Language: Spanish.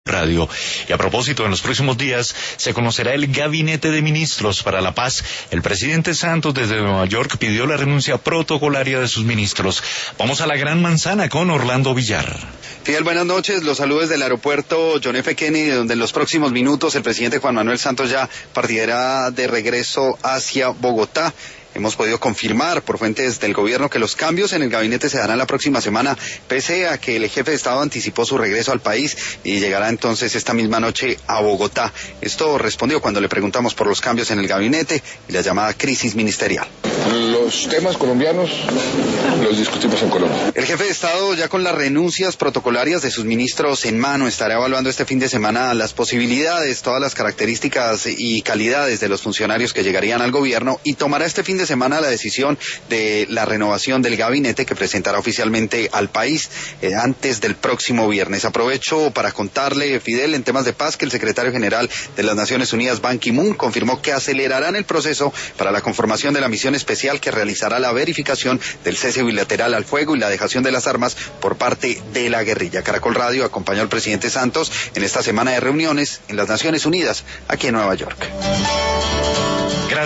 Radio. Y a propósito, en los próximos días se conocerá el Gabinete de Ministros para la Paz. El presidente Santos desde Nueva York pidió la renuncia protocolaria de sus ministros. Vamos a la Gran Manzana con Orlando Villar. Fidel, buenas noches. Los saludos desde el aeropuerto John F. Kennedy, donde en los próximos minutos el presidente Juan Manuel Santos ya partirá de regreso hacia Bogotá. Hemos podido confirmar por fuentes del gobierno que los cambios en el gabinete se darán la próxima semana, pese a que el jefe de Estado anticipó su regreso al país y llegará entonces esta misma noche a Bogotá. Esto respondió cuando le preguntamos por los cambios en el gabinete y la llamada crisis ministerial. Los temas colombianos los discutimos en Colombia. El jefe de Estado, ya con las renuncias protocolarias de sus ministros en mano, estará evaluando este fin de semana las posibilidades, todas las características y calidades de los funcionarios que llegarían al gobierno y tomará este fin de semana la decisión de la renovación del gabinete que presentará oficialmente al país antes del próximo viernes. Aprovecho para contarle, Fidel, en temas de paz, que el secretario general de las Naciones Unidas, Ban Ki-moon, confirmó que acelerarán el proceso para la conformación de la misión especial que realizará la verificación del cese bilateral al fuego y la dejación de las armas por parte de la guerrilla. Caracol Radio acompañó al presidente Santos en esta semana de reuniones en las Naciones Unidas, aquí en Nueva York.